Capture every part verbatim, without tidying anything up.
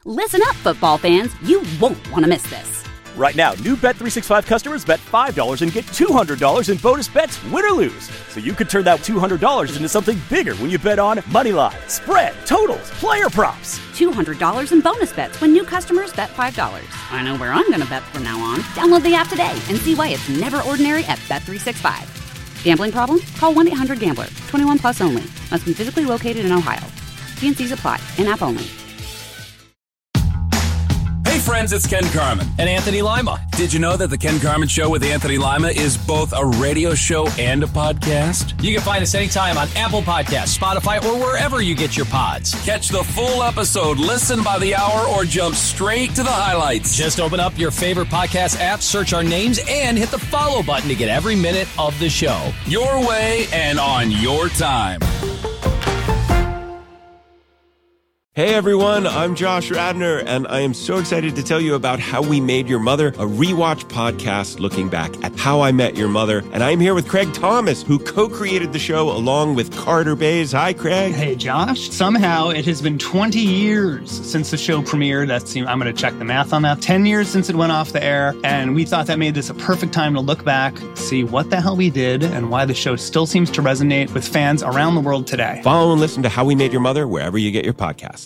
Listen up, football fans. You won't want to miss this. Right now, new Bet three sixty-five customers bet five dollars and get two hundred dollars in bonus bets, win or lose. So you could turn that two hundred dollars into something bigger when you bet on money line, spread, totals, player props. two hundred dollars in bonus bets when new customers bet five dollars. I know where I'm going to bet from now on. Download the app today and see why it's never ordinary at Bet three sixty-five. Gambling problem? Call one eight hundred gambler. twenty-one plus only. Must be physically located in Ohio. T and C's apply. In-app only. Hey friends, it's Ken Carman. And Anthony Lima. Did you know that The Ken Carman Show with Anthony Lima is both a radio show and a podcast? You can find us anytime on Apple Podcasts, Spotify, or wherever you get your pods. Catch the full episode, listen by the hour, or jump straight to the highlights. Just open up your favorite podcast app, search our names, and hit the follow button to get every minute of the show. Your way and on your time. Hey everyone, I'm Josh Radnor, and I am so excited to tell you about How We Made Your Mother, a rewatch podcast looking back at How I Met Your Mother. And I'm here with Craig Thomas, who co-created the show along with Carter Bays. Hi, Craig. Hey, Josh. Somehow it has been twenty years since the show premiered. That's, I'm going to check the math on that. ten years since it went off the air, and we thought that made this a perfect time to look back, see what the hell we did, and why the show still seems to resonate with fans around the world today. Follow and listen to How We Made Your Mother wherever you get your podcasts.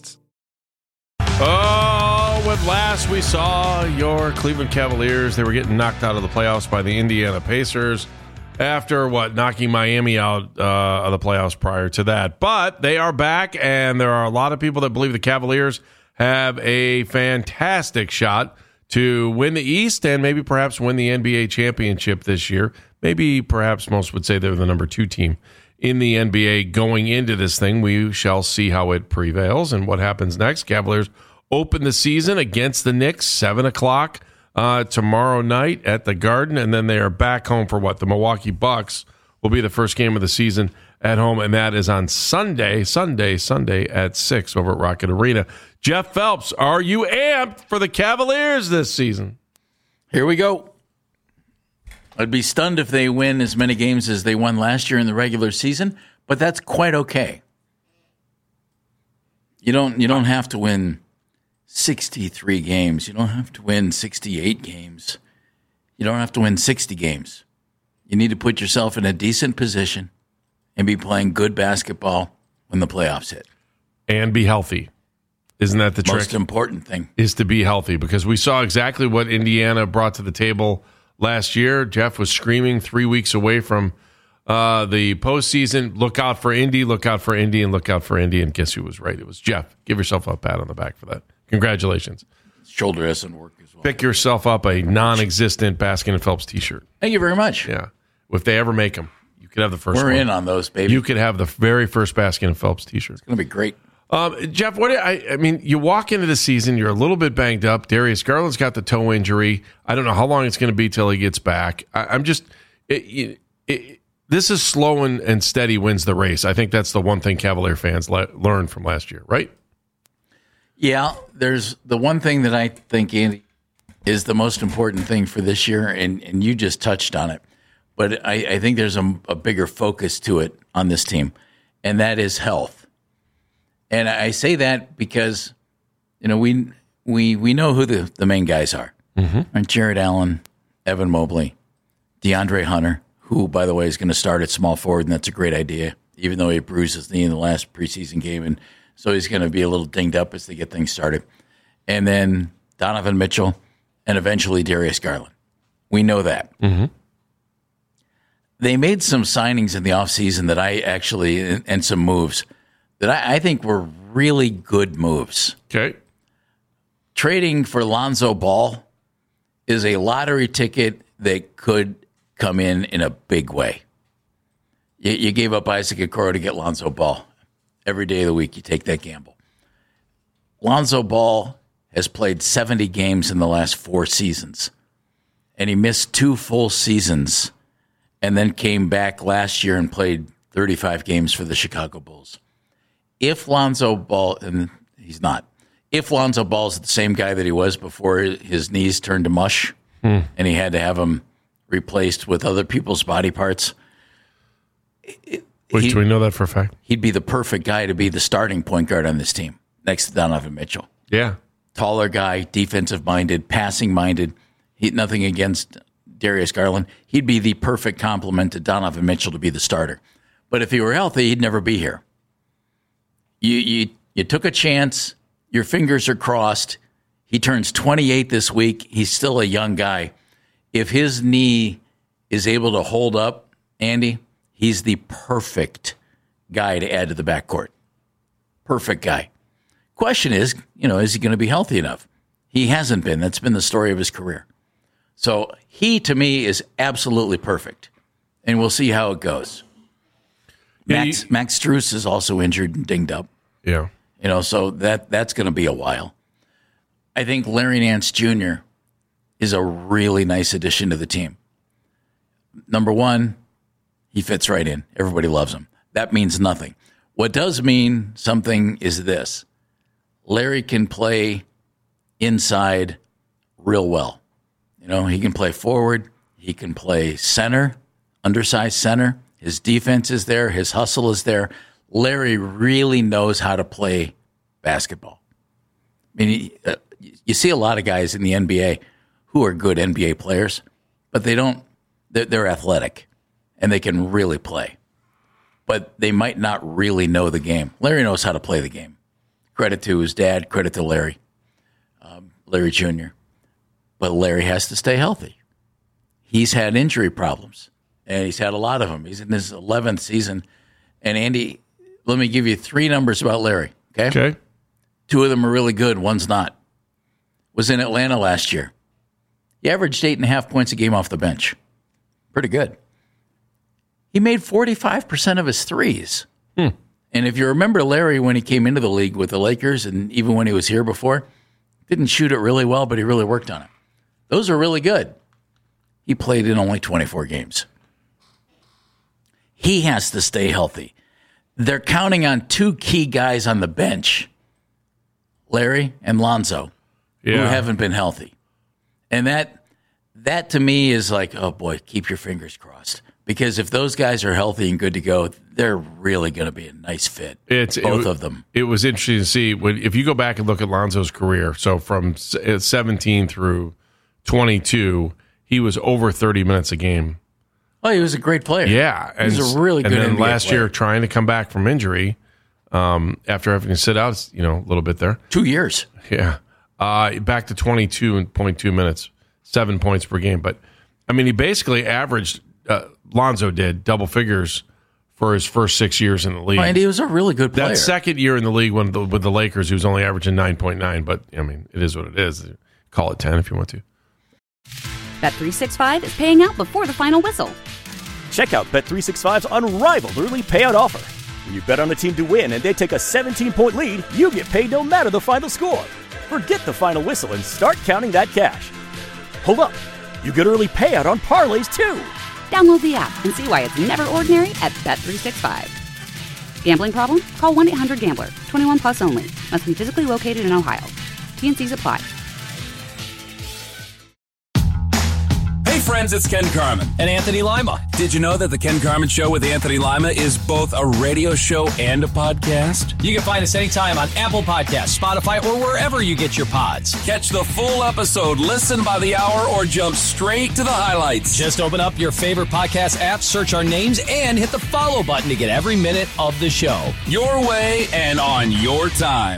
Oh, when last we saw your Cleveland Cavaliers, they were getting knocked out of the playoffs by the Indiana Pacers after, what, knocking Miami out uh, of the playoffs prior to that. But they are back, and there are a lot of people that believe the Cavaliers have a fantastic shot to win the East and maybe perhaps win the N B A championship this year. Maybe perhaps most would say they're the number two team in the N B A going into this thing. We shall see how it prevails and what happens next. Cavaliers open the season against the Knicks, seven o'clock uh, tomorrow night at the Garden, and then they are back home for what? The Milwaukee Bucks will be the first game of the season at home, and that is on Sunday, Sunday, Sunday at six over at Rocket Arena. Jeff Phelps, are you amped for the Cavaliers this season? Here we go. I'd be stunned if they win as many games as they won last year in the regular season, but that's quite okay. You don't you don't have to win sixty-three games. You don't have to win sixty-eight games. You don't have to win sixty games. You need to put yourself in a decent position and be playing good basketball when the playoffs hit. And be healthy. Isn't that the trick? Most important thing is to be healthy, because we saw exactly what Indiana brought to the table last year. Jeff was screaming three weeks away from uh, the postseason. Look out for Indy, look out for Indy, and look out for Indy. And guess who was right? It was Jeff. Give yourself a pat on the back for that. Congratulations. Shoulder doesn't work as well. Pick yourself up a non-existent Baskin and Phelps t-shirt. Thank you very much. Yeah. If they ever make them, you could have the first We're one. in on those, baby. You could have the very first Baskin and Phelps t-shirt. It's going to be great. Um, Jeff, what I, I mean, you walk into the season, you're a little bit banged up. Darius Garland's got the toe injury. I don't know how long it's going to be till he gets back. I, I'm just, it, it, it, this is slow and, and steady wins the race. I think that's the one thing Cavalier fans le- learned from last year, right? Yeah, there's the one thing that I think, Andy, is the most important thing for this year, and, and you just touched on it. But I, I think there's a, a bigger focus to it on this team, and that is health. And I say that because, you know, we we we know who the, the main guys are. Mm-hmm. And Jared Allen, Evan Mobley, DeAndre Hunter, who, by the way, is going to start at small forward, and that's a great idea, even though he bruised his knee in the last preseason game. And so he's going to be a little dinged up as they get things started. And then Donovan Mitchell and eventually Darius Garland. We know that. Mm-hmm. They made some signings in the offseason that I actually, and some moves that I, I think were really good moves. Okay. Trading for Lonzo Ball is a lottery ticket that could come in in a big way. You, you gave up Isaac Okoro to get Lonzo Ball. Every day of the week, you take that gamble. Lonzo Ball has played seventy games in the last four seasons, and he missed two full seasons and then came back last year and played thirty-five games for the Chicago Bulls. If Lonzo Ball, and he's not, if Lonzo Ball is the same guy that he was before his knees turned to mush hmm. and he had to have them replaced with other people's body parts, it, Wait, do we know that for a fact? He'd be the perfect guy to be the starting point guard on this team next to Donovan Mitchell. Yeah. taller guy, defensive-minded, passing-minded. He, nothing against Darius Garland. He'd be the perfect complement to Donovan Mitchell to be the starter. But if he were healthy, he'd never be here. You, you, you took a chance. Your fingers are crossed. He turns twenty-eight this week. He's still a young guy. If his knee is able to hold up, Andy, he's the perfect guy to add to the backcourt. Perfect guy. Question is, you know, is he going to be healthy enough? He hasn't been. That's been the story of his career. So he, to me, is absolutely perfect. And we'll see how it goes. Yeah, Max, you, Max Strus is also injured and dinged up. Yeah. You know, so that that's going to be a while. I think Larry Nance Junior is a really nice addition to the team. Number one, he fits right in. Everybody loves him. That means nothing. What does mean something is this. Larry can play inside real well. You know, he can play forward. He can play center, undersized center. His defense is there. His hustle is there. Larry really knows how to play basketball. I mean, he, uh, you see a lot of guys in the N B A who are good N B A players, but they don't, they're, they're athletic and they can really play. But they might not really know the game. Larry knows how to play the game. Credit to his dad, credit to Larry, um, Larry Junior But Larry has to stay healthy. He's had injury problems, and he's had a lot of them. He's in his eleventh season. And, Andy, let me give you three numbers about Larry, okay? Okay. Two of them are really good. One's not. Was in Atlanta last year. He averaged eight and a half points a game off the bench. Pretty good. He made forty-five percent of his threes. Hmm. And if you remember Larry when he came into the league with the Lakers, and even when he was here before, didn't shoot it really well, but he really worked on it. Those are really good. He played in only twenty-four games. He has to stay healthy. They're counting on two key guys on the bench, Larry and Lonzo, Yeah. who haven't been healthy. And that, that to me is like, oh boy, keep your fingers crossed. Because if those guys are healthy and good to go, they're really going to be a nice fit, It's, both it, of them. It was interesting to see when if you go back and look at Lonzo's career. So from seventeen through twenty-two, he was over thirty minutes a game. Oh, he was a great player. Yeah, he was a really good And then N B A last player. year, trying to come back from injury um, after having to sit out, you know, a little bit there. Two years. Yeah, uh, back to twenty-two point two minutes, seven points per game. But I mean, he basically averaged. Uh, Lonzo did double figures for his first six years in the league. Oh, and he was a really good player. That second year in the league when the, with the Lakers, he was only averaging nine point nine. But, I mean, it is what it is. Call it ten if you want to. Bet three sixty-five is paying out before the final whistle. Check out Bet three sixty-five's unrivaled early payout offer. When you bet on a team to win and they take a seventeen-point lead, you get paid no matter the final score. Forget the final whistle and start counting that cash. Hold up. You get early payout on parlays, too. Download the app and see why it's never ordinary at Bet three sixty-five. Gambling problem? Call one eight hundred gambler. twenty-one plus only. Must be physically located in Ohio. T and C's apply. Hey friends, it's Ken Carman. And Anthony Lima. Did you know that the Ken Carman Show with Anthony Lima is both a radio show and a podcast? You can find us anytime on Apple Podcasts, Spotify, or wherever you get your pods. Catch the full episode, listen by the hour, or jump straight to the highlights. Just open up your favorite podcast app, search our names, and hit the follow button to get every minute of the show. Your way and on your time.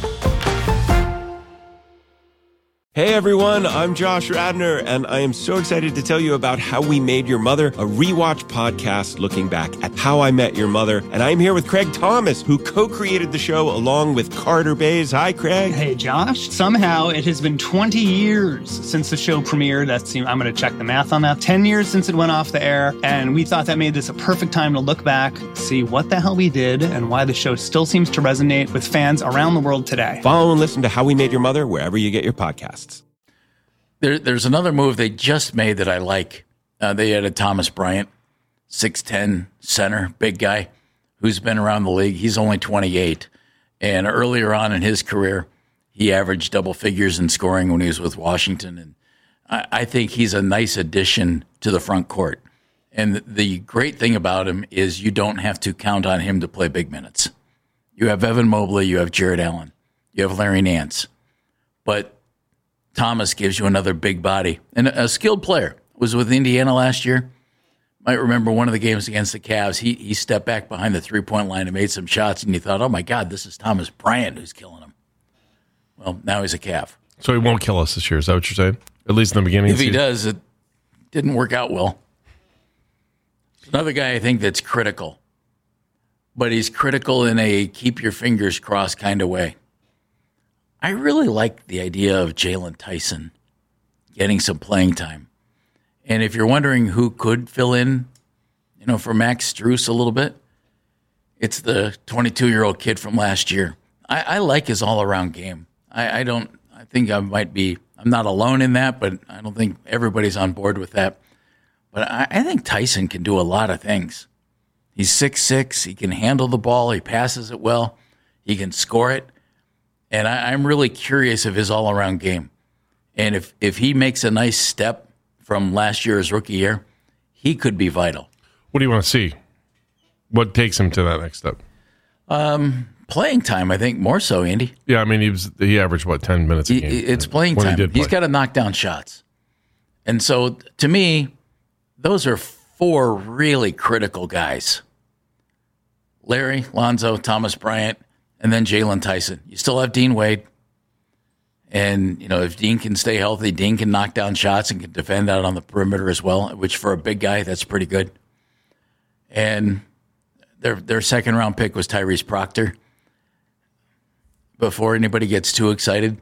Hey everyone, I'm Josh Radner, and I am so excited to tell you about How We Made Your Mother, a rewatch podcast looking back at How I Met Your Mother. And I'm here with Craig Thomas, who co-created the show along with Carter Bays. Hi, Craig. Hey, Josh. Somehow it has been twenty years since the show premiered. That's, I'm going to check the math on that. ten years since it went off the air. And we thought that made this a perfect time to look back, see what the hell we did, and why the show still seems to resonate with fans around the world today. Follow and listen to How We Made Your Mother wherever you get your podcasts. There, there's another move they just made that I like. Uh, they added Thomas Bryant, six ten center, big guy, who's been around the league. He's only twenty-eight. And earlier on in his career, he averaged double figures in scoring when he was with Washington. And I, I think he's a nice addition to the front court. And the, the great thing about him is you don't have to count on him to play big minutes. You have Evan Mobley, you have Jared Allen, you have Larry Nance. but Thomas gives you another big body. And a skilled player. Was with Indiana last year. Might remember one of the games against the Cavs. He he stepped back behind the three-point line and made some shots, and you thought, oh, my God, this is Thomas Bryant who's killing him. Well, now he's a Cav. So he won't kill us this year. Is that what you're saying? At least in the beginning? If he does, it didn't work out well. Another guy I think that's critical, but he's critical in a keep your fingers crossed kind of way. I really like the idea of Jalen Tyson getting some playing time. And if you're wondering who could fill in, you know, for Max Strus a little bit, it's the twenty-two-year-old kid from last year. I, I like his all-around game. I, I don't. I think I might be. I'm not alone in that, but I don't think everybody's on board with that. But I, I think Tyson can do a lot of things. He's six six. He can handle the ball. He passes it well. He can score it. And I, I'm really curious of his all-around game. And if if he makes a nice step from last year's rookie year, he could be vital. What do you want to see? What takes him to that next step? Um, playing time, I think, more so, Andy. Yeah, I mean, he was he averaged, what, ten minutes a he, game? It's playing when time. He did play. He's got to knock down shots. And so, to me, those are four really critical guys. Larry, Lonzo, Thomas Bryant, and then Jalen Tyson. You still have Dean Wade. And, you know, if Dean can stay healthy, Dean can knock down shots and can defend out on the perimeter as well, which for a big guy, that's pretty good. And their their second round pick was Tyrese Proctor. Before anybody gets too excited,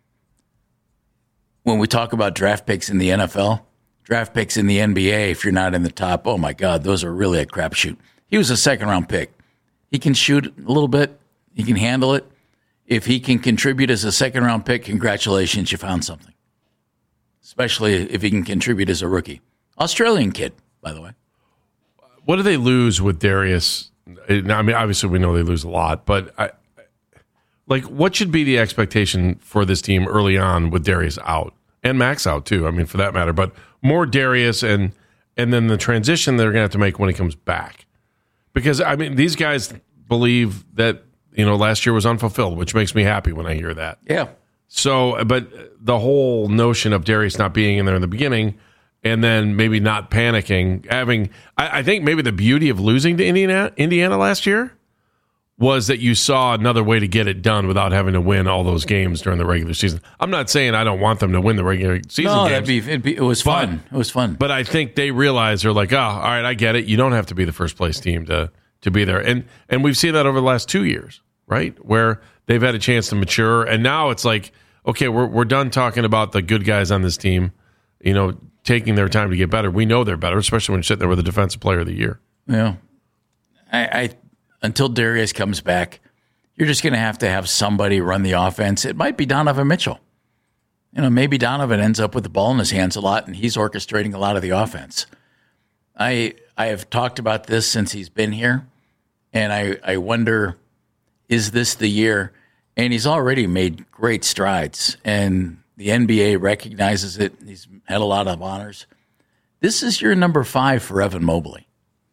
when we talk about draft picks in the N F L, draft picks in the N B A, if you're not in the top, oh my God, those are really a crapshoot. He was a second round pick. He can shoot a little bit. He can handle it. If he can contribute as a second-round pick, congratulations, you found something. Especially if he can contribute as a rookie. Australian kid, by the way. What do they lose with Darius? I mean, obviously we know they lose a lot, but I, like, what should be the expectation for this team early on with Darius out? And Max out, too, I mean, for that matter. But more Darius and and then the transition they're going to have to make when he comes back. Because, I mean, these guys believe that, you know, last year was unfulfilled, which makes me happy when I hear that. Yeah. So, but the whole notion of Darius not being in there in the beginning and then maybe not panicking, having, I, I think maybe the beauty of losing to Indiana, Indiana last year was that you saw another way to get it done without having to win all those games during the regular season. I'm not saying I don't want them to win the regular season no, games. that'd be, it'd be, it was fun. But, it was fun. But I think they realize they're like, oh, all right, I get it. You don't have to be the first place team to to be there. And and we've seen that over the last two years. Right, where they've had a chance to mature, and now it's like, okay, we're we're done talking about the good guys on this team, you know, taking their time to get better. We know they're better, especially when you're sitting there with the defensive player of the year. Yeah, I, I until Darius comes back, you're just going to have to have somebody run the offense. It might be Donovan Mitchell. You know, maybe Donovan ends up with the ball in his hands a lot, and he's orchestrating a lot of the offense. I I have talked about this since he's been here, and I I wonder, is this the year? And he's already made great strides, and the N B A recognizes it. He's had a lot of honors. This is your number five for Evan Mobley.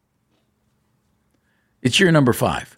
It's your number five.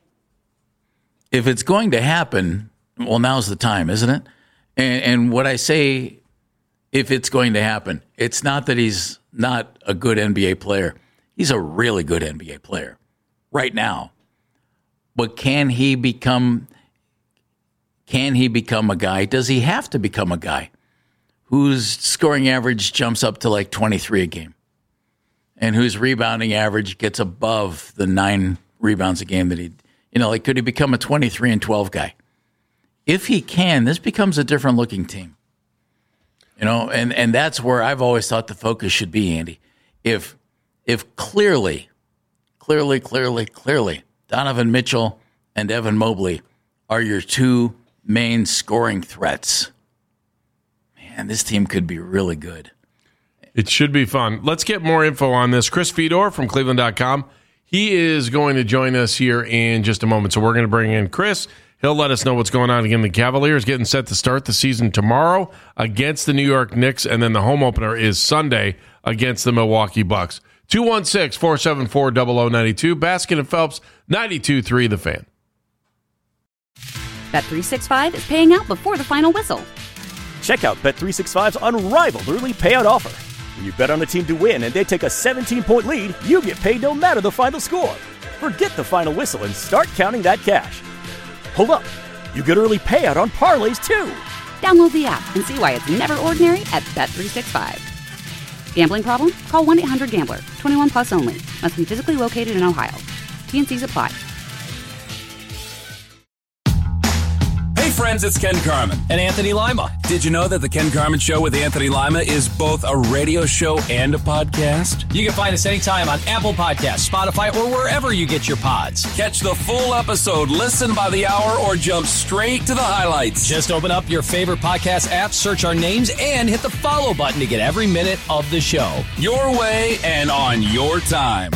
If it's going to happen, well, now's the time, isn't it? And, and what I say, if it's going to happen, it's not that he's not a good N B A player. He's a really good N B A player right now. But can he become can he become a guy? Does he have to become a guy whose scoring average jumps up to like twenty-three a game and whose rebounding average gets above the nine rebounds a game that he, you know, like could he become a twenty-three and twelve guy? If he can, this becomes a different looking team. You know, and, and that's where I've always thought the focus should be, Andy. If if clearly, clearly, clearly, clearly, Donovan Mitchell and Evan Mobley are your two main scoring threats, man, this team could be really good. It should be fun. Let's get more info on this. Chris Fedor from Cleveland dot com. He is going to join us here in just a moment. So we're going to bring in Chris. He'll let us know what's going on. Again, the Cavaliers getting set to start the season tomorrow against the New York Knicks, and then the home opener is Sunday against the Milwaukee Bucks. two one six, four seven four, zero zero nine two. Baskin and Phelps, ninety-two three The Fan. Bet three sixty-five is paying out before the final whistle. Check out Bet three sixty-five's unrivaled early payout offer. When you bet on a team to win and they take a seventeen-point lead, you get paid no matter the final score. Forget the final whistle and start counting that cash. Hold up. You get early payout on parlays, too. Download the app and see why it's never ordinary at Bet three sixty-five. Gambling problem? Call one eight hundred gambler. twenty-one plus only. Must be physically located in Ohio. T N Cs apply. Hey friends, it's Ken Carman. And Anthony Lima. Did you know that the Ken Carman Show with Anthony Lima is both a radio show and a podcast? You can find us anytime on Apple Podcasts, Spotify, or wherever you get your pods. Catch the full episode, listen by the hour, or jump straight to the highlights. Just open up your favorite podcast app, search our names, and hit the follow button to get every minute of the show. Your way and on your time.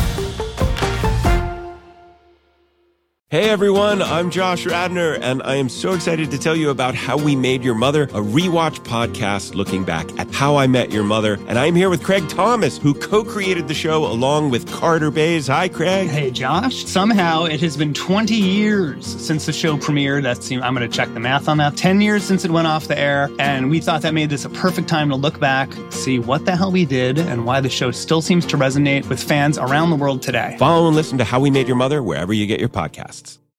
Hey everyone, I'm Josh Radnor, and I am so excited to tell you about How We Made Your Mother, a rewatch podcast looking back at How I Met Your Mother. And I'm here with Craig Thomas, who co-created the show along with Carter Bays. Hi, Craig. Hey, Josh. Somehow it has been twenty years since the show premiered. That's, I'm going to check the math on that. ten years since it went off the air. And we thought that made this a perfect time to look back, see what the hell we did, and why the show still seems to resonate with fans around the world today. Follow and listen to How We Made Your Mother wherever you get your podcasts.